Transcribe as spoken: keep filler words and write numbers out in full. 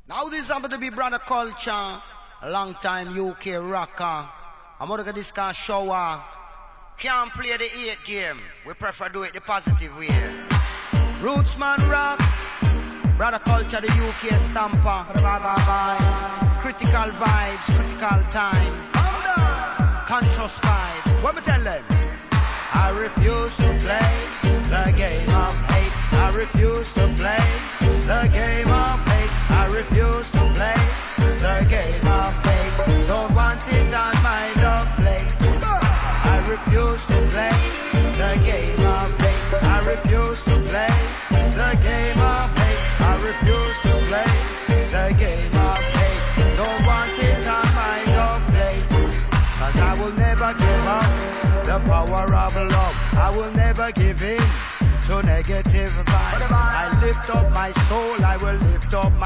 Now this happen to be Brother Culture, a long time U K rocker. I'm gonna get this car shower. Can't play the eight game. We prefer do it the positive way. Rootsman rocks. Brother Culture, the U K stamper. Bye bye bye. Critical vibes, critical time. Conscious vibe. What me tell them? I refuse to play the game of hate. I refuse to play the game of hate. I refuse to play the game of hate. Don't want it on my love plate. I refuse to play the game of hate. I refuse to play the game of hate. I refuse to play the game of hate. Don't want it on my love plate. Cause I will never give up the power of love. I will never give in to negative vibes. I lift up my soul, I will lift up my